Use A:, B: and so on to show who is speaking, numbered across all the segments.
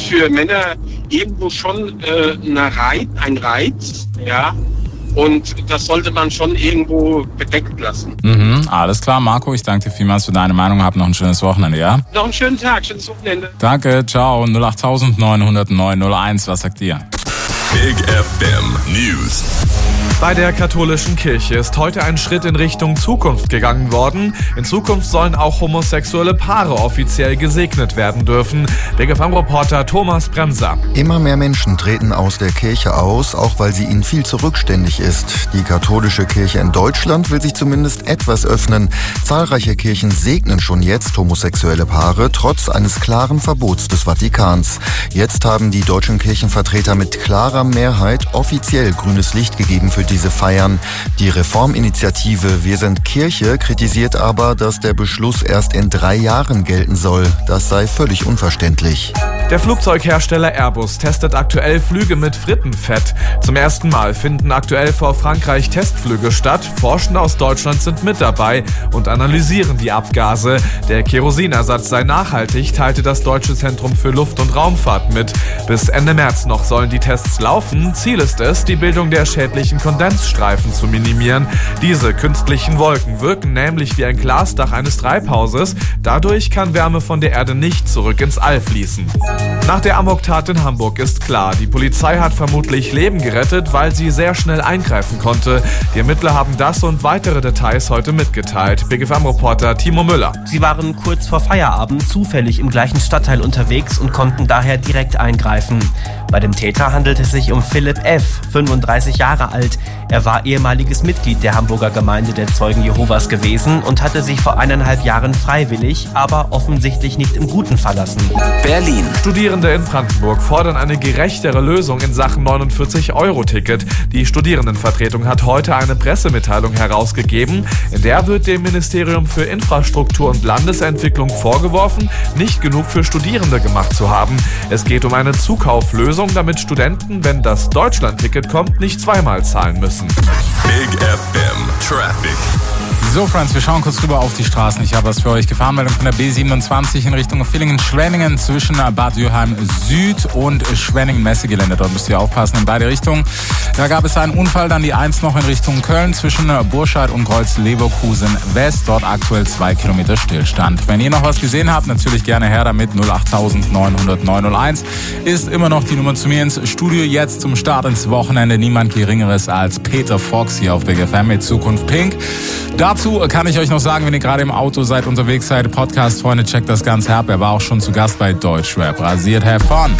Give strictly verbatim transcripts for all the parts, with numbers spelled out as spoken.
A: für Männer irgendwo schon äh, eine Reiz, ein Reiz, ja. Und das sollte man schon irgendwo bedeckt lassen.
B: Mhm, alles klar, Marco, ich danke dir vielmals für deine Meinung. Hab noch ein schönes Wochenende, ja?
A: Noch einen schönen Tag, schönes Wochenende.
B: Danke, ciao. null acht neun null null null eins, was sagt ihr?
C: Big F M News.
D: Bei der katholischen Kirche ist heute ein Schritt in Richtung Zukunft gegangen worden. In Zukunft sollen auch homosexuelle Paare offiziell gesegnet werden dürfen. Big F M-Reporter Thomas Bremser.
E: Immer mehr Menschen treten aus der Kirche aus, auch weil sie ihnen viel zu rückständig ist. Die katholische Kirche in Deutschland will sich zumindest etwas öffnen. Zahlreiche Kirchen segnen schon jetzt homosexuelle Paare, trotz eines klaren Verbots des Vatikans. Jetzt haben die deutschen Kirchenvertreter mit klarer Mehrheit offiziell grünes Licht gegeben für diese Feiern. Die Reforminitiative Wir sind Kirche kritisiert aber, dass der Beschluss erst in drei Jahren gelten soll. Das sei völlig unverständlich.
D: Der Flugzeughersteller Airbus testet aktuell Flüge mit Frittenfett. Zum ersten Mal finden aktuell vor Frankreich Testflüge statt. Forschende aus Deutschland sind mit dabei und analysieren die Abgase. Der Kerosinersatz sei nachhaltig, teilte das Deutsche Zentrum für Luft- und Raumfahrt mit. Bis Ende März noch sollen die Tests laufen. Ziel ist es, die Bildung der schädlichen Kondensstreifen zu minimieren. Diese künstlichen Wolken wirken nämlich wie ein Glasdach eines Treibhauses. Dadurch kann Wärme von der Erde nicht zurück ins All fließen. Nach der Amoktat in Hamburg ist klar, die Polizei hat vermutlich Leben gerettet, weil sie sehr schnell eingreifen konnte. Die Ermittler haben das und weitere Details heute mitgeteilt. Big F M-Reporter Timo Müller.
F: Sie waren kurz vor Feierabend zufällig im gleichen Stadtteil unterwegs und konnten daher direkt eingreifen. Bei dem Täter handelt es sich um Philipp F., fünfunddreißig Jahre alt. Er war ehemaliges Mitglied der Hamburger Gemeinde der Zeugen Jehovas gewesen und hatte sich vor eineinhalb Jahren freiwillig, aber offensichtlich nicht im Guten verlassen.
G: Berlin.
D: Studierende in Brandenburg fordern eine gerechtere Lösung in Sachen neunundvierzig Euro Ticket. Die Studierendenvertretung hat heute eine Pressemitteilung herausgegeben. In der wird dem Ministerium für Infrastruktur und Landesentwicklung vorgeworfen, nicht genug für Studierende gemacht zu haben. Es geht um eine Zukauflösung, damit Studenten, wenn das Deutschland-Ticket kommt, nicht zweimal zahlen müssen.
C: Big F M Traffic.
B: So, Friends, wir schauen kurz rüber auf die Straßen. Ich habe was für euch. Gefahrenmeldung von der B siebenundzwanzig in Richtung Villingen-Schwenningen zwischen Bad Dürheim Süd und Schwenningen-Messegelände. Dort müsst ihr aufpassen in beide Richtungen. Da gab es einen Unfall, dann die eins noch in Richtung Köln zwischen Burscheid und Kreuz-Leverkusen West. Dort aktuell zwei Kilometer Stillstand. Wenn ihr noch was gesehen habt, natürlich gerne her damit. null acht neun null null neun null eins ist immer noch die Nummer zu mir ins Studio. Jetzt zum Start ins Wochenende niemand Geringeres als Peter Fox hier auf Big F M mit Zukunft Pink. Dazu kann ich euch noch sagen, wenn ihr gerade im Auto seid, unterwegs seid, Podcast-Freunde, checkt das Ganze ab. Er war auch schon zu Gast bei Deutschrap. Rasiert, have fun!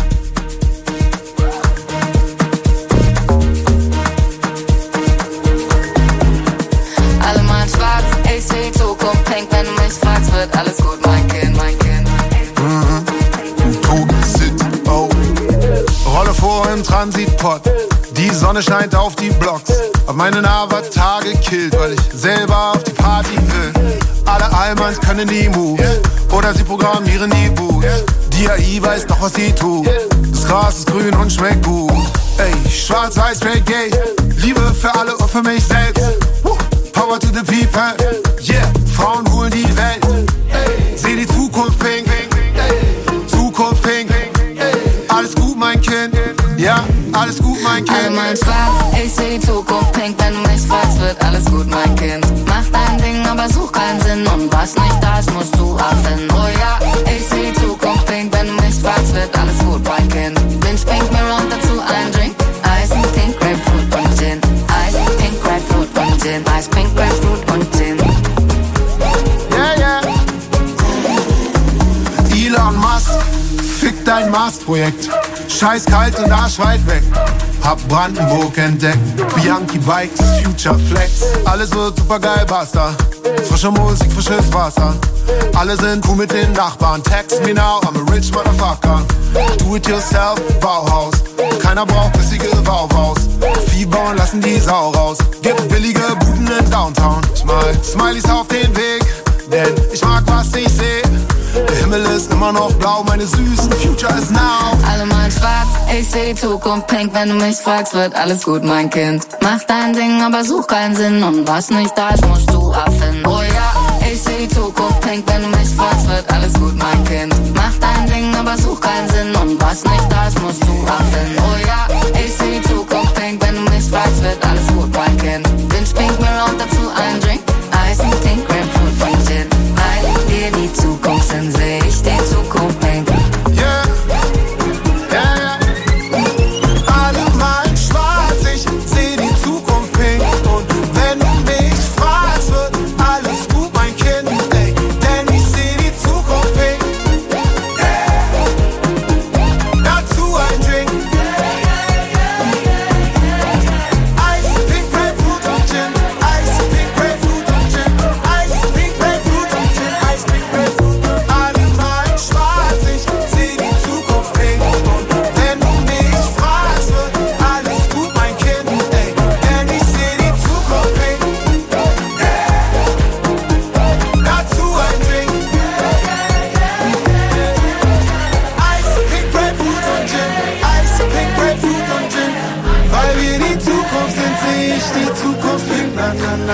H: Alle mal schwarz, ich seh Zukunft pink, wenn du mich fragst, wird alles gut, mein Kind, mein Kind.
I: Mhm. Togesit, oh. Rolle vor im Transitpot. Die Sonne scheint auf die Blocks. Hab meinen Avatar gekillt, weil ich selber auf die Party will. Alle Allmanns können die Moves. Oder sie programmieren die Boots. Die A I weiß doch, was sie tut. Das Gras ist grün und schmeckt gut. Ey, schwarz-weiß, straight gay. Liebe für alle und für mich selbst. Power to the people. Yeah, Frauen holen die Welt. Seh die Zukunft pink. Zukunft pink. Alles gut, mein Kind. Ja, alles gut, mein Kind.
H: Alle mal schwarz, ich seh die Zukunft pink, wenn du mich fragst, wird alles gut, mein Kind. Mach dein Ding, aber such keinen Sinn und was nicht da ist, musst du erfinden. Oh ja, ich seh die Zukunft pink, wenn du mich fragst, wird alles gut, mein Kind. Binge pink, mir und dazu ein Drink. Ice, Pink, Grapefruit und Gin. Ice, Pink, Grapefruit und Gin. Ice, Pink, Grapefruit und Gin.
I: Yeah, yeah. Elon Musk, fick dein Mars-Projekt. Scheiß kalt und Arsch weit weg. Hab Brandenburg entdeckt. Bianchi Bikes, Future Flex. Alles wird super geil, basta. Frische Musik, frisches Wasser. Alle sind cool mit den Nachbarn. Text me now, I'm a rich motherfucker. Do it yourself, Bauhaus. Keiner braucht bissige Wauwaus. Vieh bauen, lassen die Sau raus. Gibt billige Buden in Downtown. Ich mal Smileys auf den Weg, denn ich mag, was ich seh. Der Himmel ist immer noch blau, meine süßen Future is now.
H: Alle mal schwarz, ich seh die Zukunft pink, wenn du mich fragst, wird alles gut, mein Kind. Mach dein Ding, aber such keinen Sinn und was nicht da ist, musst du erfinden. Oh ja, ich seh die Zukunft pink, wenn du mich fragst, wird alles gut, mein Kind. Mach dein Ding, aber such keinen Sinn und was nicht finden. Oh ja, ich seh die Zukunft pink, wenn du mich fragst, wird alles gut, mein Kind. Binge Pink Mirror und dazu ein Drink, Ice und Pink Grapefruit und Gin. Weil wir die Zukunft sind, seh ich die Zukunft pink.
I: Yeah, yeah, yeah. Alle malen schwarz, ich seh die Zukunft pink. Und wenn du mich fragst, wird alles gut, mein Kind, ey. Denn ich seh die Zukunft pink. Yeah. Dazu ein Drink. Ice, Pink, Grapefruit und Gin. Ice, Pink, Grapefruit und Gin. Ice, Pink, Grapefruit und Gin. Ice, Pink, Grapefruit. Alle malen schwarz, ich seh die Zukunft pink. Und wenn du mich fragst, wird alles gut, mein Kind, ey. Denn ich seh die Zukunft pink. Dazu ein Drink. Ice, Pink, Grapefruit und Gin. Ice, Pink, Grapefruit und Gin. Weil wir die Zukunft sind, seh ich die Zukunft pink. Na, na, na.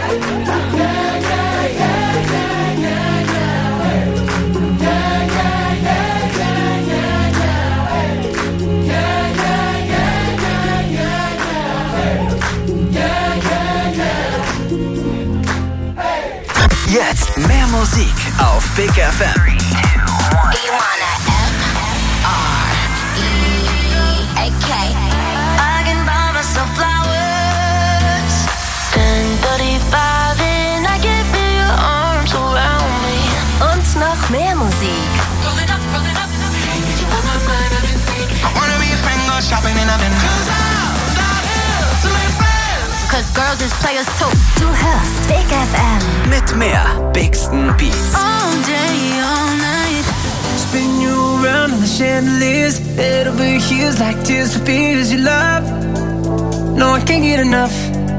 G: Jetzt mehr Musik auf Big F M.
J: I can buy myself flowers and thirty-five and I can feel your arms around me.
H: Und noch mehr Musik.
J: I wanna be a friend, go shopping and I've been
H: Cause girls is players too. Du hörst Big F M.
G: Mit mehr Bigsten Beats.
J: all day, all night. Spin you around on the chandeliers, head over heels like tears for fears you love. No, I can't get enough.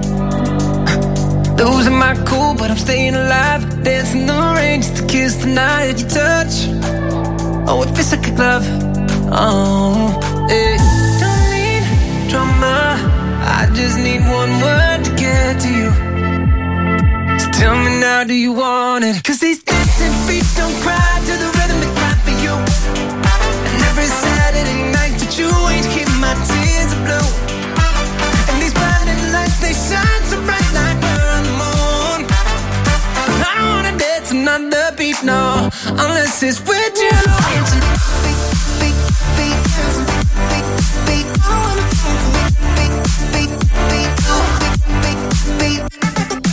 J: Losing my cool, but I'm staying alive. Dancing in the rain just to kiss the night that you touch. Oh, it feels like a glove. Oh, hey. Don't need drama, I just need one word to get to you. So tell me now, do you want it? Cause these dancing feet don't cry to the rhythm they cry for you. And every Saturday night that you ain't keep my tears are blue. And these blinding lights, they shine so bright like we're on the moon. I don't wanna dance another beat, no, unless it's with you. Beat, beat, beat, beat, beat, beat. I wanna beat, beat, beat, beat, beat, beat.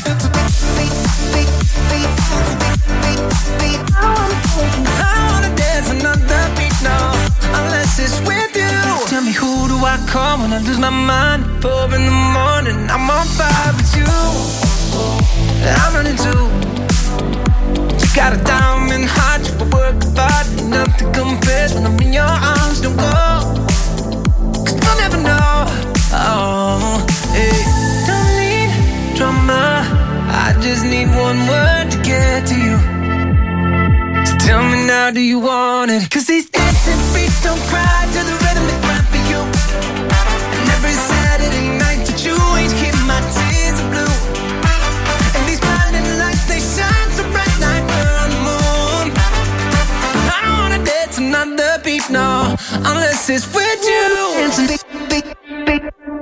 J: I wanna dance another beat now, unless it's with you. Tell me, who do I call when I lose my mind? Four in the morning, I'm on fire with you. I'm running too. You got a diamond heart, you work hard, enough to confess when I'm in your arms. Don't go, cause you'll never know. Oh, hey. Don't need drama, I just need one word to get to you. So tell me now, do you want it? Cause these dancing feet don't cry to the rhythm they cry for you. And every Saturday night that you ain't keep my tears are blue. And these blinding lights, they shine so bright like we're on the moon. I don't wanna dance another beat, no, unless it's with you. Dancing beat, beat, beat.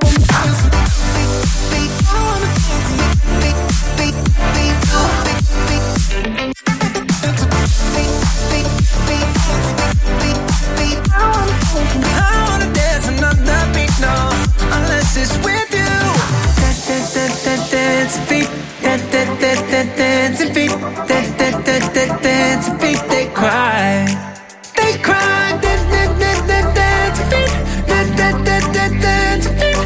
J: I wanna dance another beat, no, unless it's with you. Dance, feet, dance, feet, dance, feet. They cry, they cry. Dance, feet, dance, feet,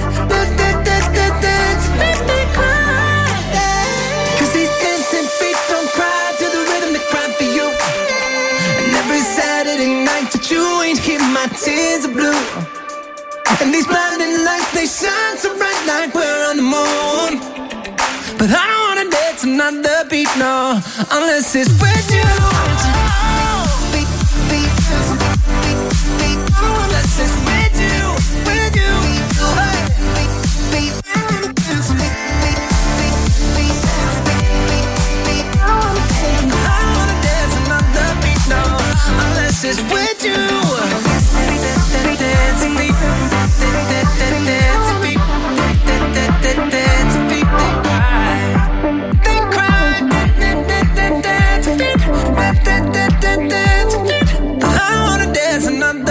J: they cry. 'Cause these dancing feet don't cry to the rhythm they cry for you. And every Saturday night that you ain't keep my tears are blue. And these blinding lights, they shine so bright like we're on the moon. But I don't wanna dance another beat, no, unless it's with you. Beat, beat, beat, beat, unless it's with you, with you. Hey. Beat, beat, beat, beat, beat, beat. I don't wanna dance another beat, no, unless it's with you. Dancing beat.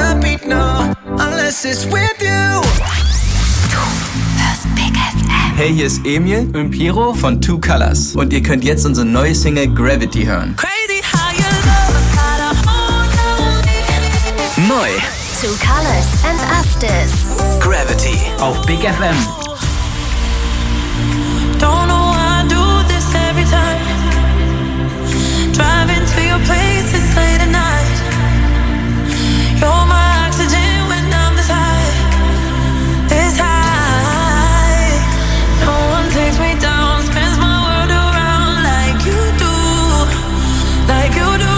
J: another beat, no, unless it's with you.
G: Hey, hier ist Emil und Piero von Two Colors und ihr könnt jetzt unsere neue Single Gravity hören.
J: Crazy how your love got a hold on me.
G: Neu.
K: Two Colors and After.
G: Gravity auf Big F M.
J: Don't know why I do this every time. Driving to your place, it's late at night. You're my oxygen when I'm this high, this high. No one takes me down, spins my world around like you do, like you do.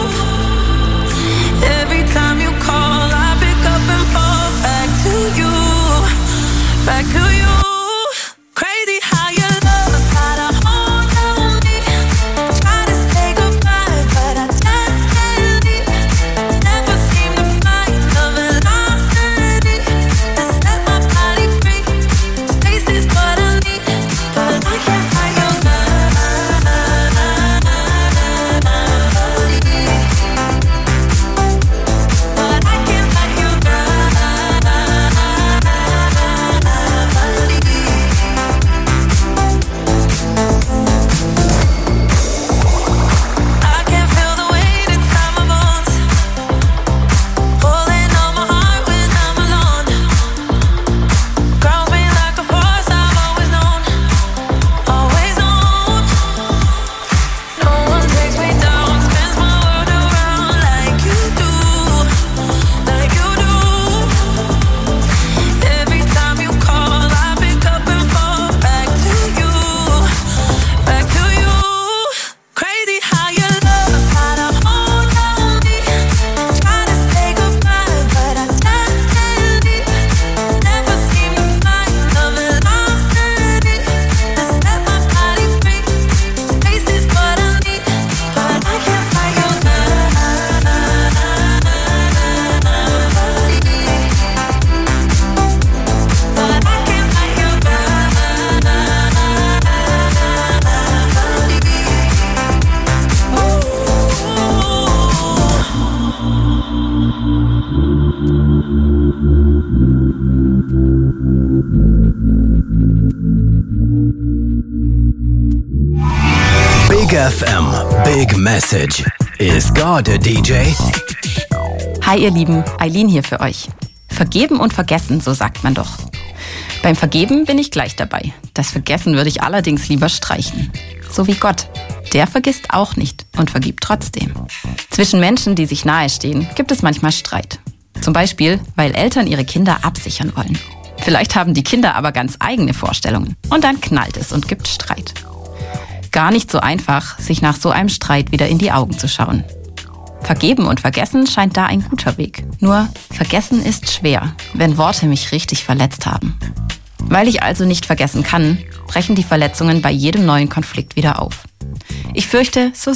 J: Every time you call, I pick up and fall back to you, back to you. Crazy how your love got a hold on me. Try to say goodbye, but I just can't leave. Never seem to find the velocity to set my body free. Space is what I need, but I can't find your body. But I can't find your body. I can feel the weight inside my bones, pulling on my heart when I'm alone. Grounds me like a force I've always known, always known. No one takes me down, spins my world around like you do, like you do. Every time you call, I pick up and fall back to you, back to you. Crazy how your love got a hold on me. Try to say goodbye, but I just can't leave. Never seem to find the velocity to set my body free. Space is what I need, but I can't find your body. But I can't find your
G: Big F M, Big Message. Is God a D J?
L: Hi ihr Lieben, Eileen hier für euch. Vergeben und vergessen, so sagt man doch. Beim Vergeben bin ich gleich dabei. Das Vergessen würde ich allerdings lieber streichen. So wie Gott. Der vergisst auch nicht und vergibt trotzdem. Zwischen Menschen, die sich nahestehen, gibt es manchmal Streit. Zum Beispiel, weil Eltern ihre Kinder absichern wollen. Vielleicht haben die Kinder aber ganz eigene Vorstellungen. Und dann knallt es und gibt Streit. Gar nicht so einfach, sich nach so einem Streit wieder in die Augen zu schauen. Vergeben und vergessen scheint da ein guter Weg. Nur, vergessen ist schwer, wenn Worte mich richtig verletzt haben. Weil ich also nicht vergessen kann, brechen die Verletzungen bei jedem neuen Konflikt wieder auf. Ich fürchte, so